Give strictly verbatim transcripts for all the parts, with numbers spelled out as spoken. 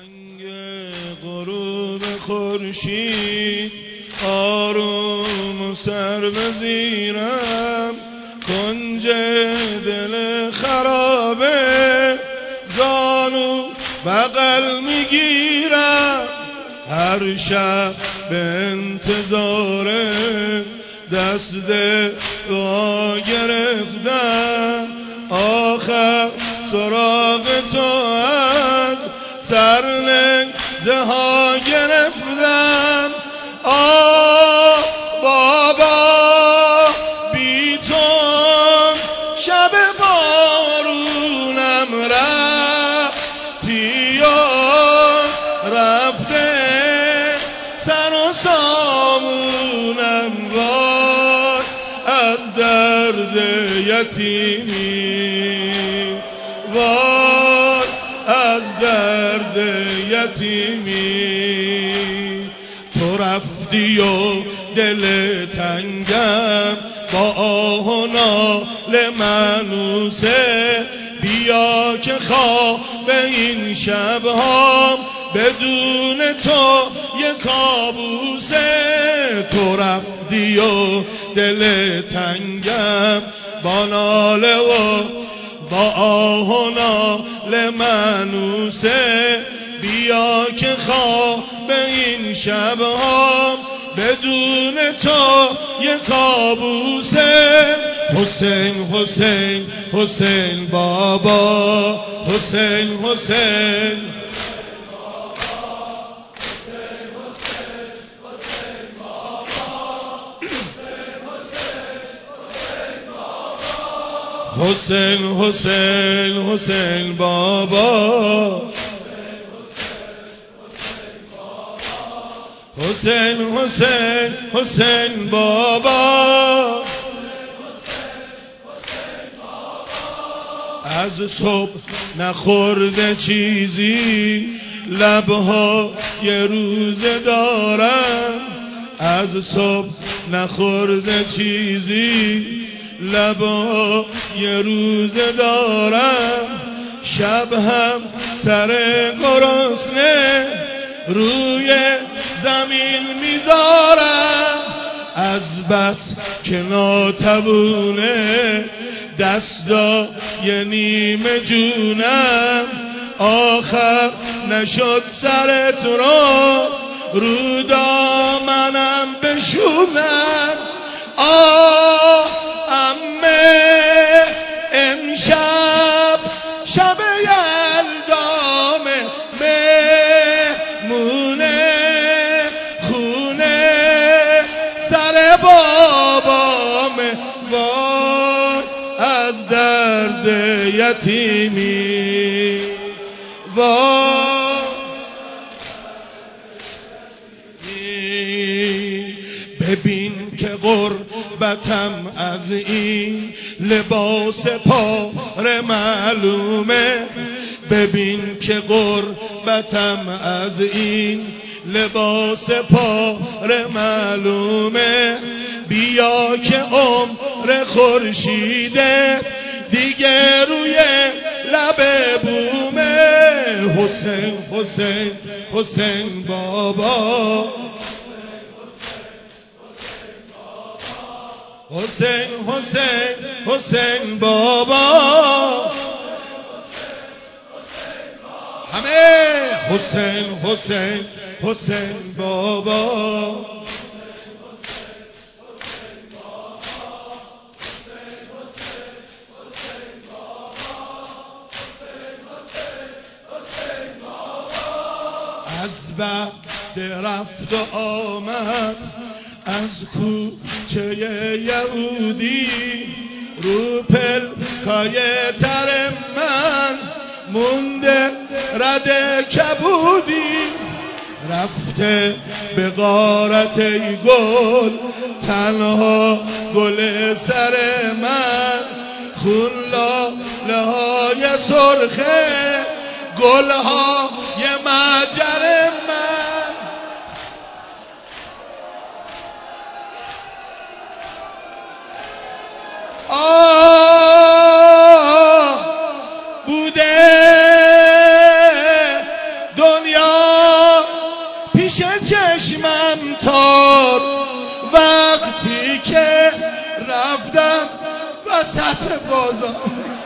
آهنگ غروب خورشید آروم و سر بزیرم، کنج دل خرابه زانو بغل میگیرم، هر شب به انتظار دست دعا گرفتم، آخر سراغ تو از سر لنگزه ها گرفتم. آه بابا بی تو شب بارونم رفتی و رفته سر و سامونم، وای از درد یتیمی، وای از درد یتیمی. تو رفتی و دل تنگم با آه و ناله منوسه، بیا که خواب این شبهام بدون تو یه کابوسه. تو رفتی و دل تنگم با ناله و با آه و ناله منوسه، بیا که خواب این شبهام بدون تو یه کابوسه. حسین حسین حسین بابا، حسین حسین حسین حسین حسین بابا، حسین حسین حسین بابا. از صبح نخورده چیزی لبها یه روزه دارم، از صبح نخورده چیزی لبها یه روزه دارم، شب هم سر گرسنه روی زمین میذارم، از بس که ناتوونه دستا یه نیمه جونم، آخر نشد سرت رو رو دامنم بشونم. آه امه امشب شب یلدامه، مهمونه خونه سر بابامه، وای از درد یتیمی، وای ببین که غربتم از این لباس پاره معلومه، ببین که غربتم از این لباس پاره معلومه، بیا که عمر خورشیده دیگه روی لب بومه. حسین حسین حسین بابا، حسین حسین حسین بابا، همه حسین حسین حسین بابا. از بعد رفت و آمد از کوچه یهودی، رو پلکای تر من مونده رد کبودی، رفته به غارت ای گل تنها گل سر من، خون لاله های سرخه گل ها یه مجر من. آه بوده دنیا وسط بازار.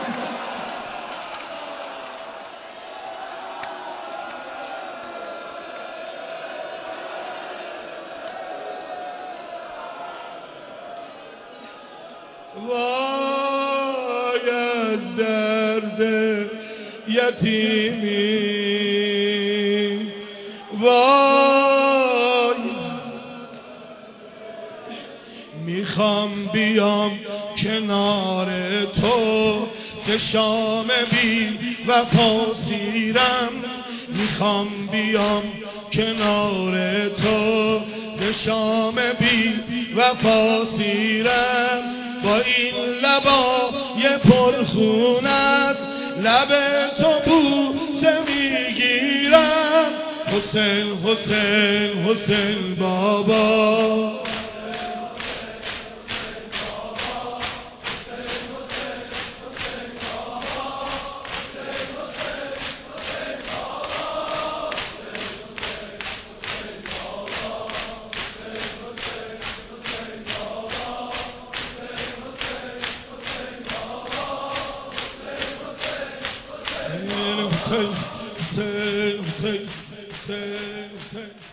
وای از درد یتیمی، وای میخوام بیام کنار تو که شام بی وفا سیرم، میخوام بیام کنار تو که شام بی وفا سیرم، با این لبای پرخونت لب تو بوسه میگیرم. حسین حسین حسین بابا، Hussein, Hussein, Hussein, Hussein, Hussein.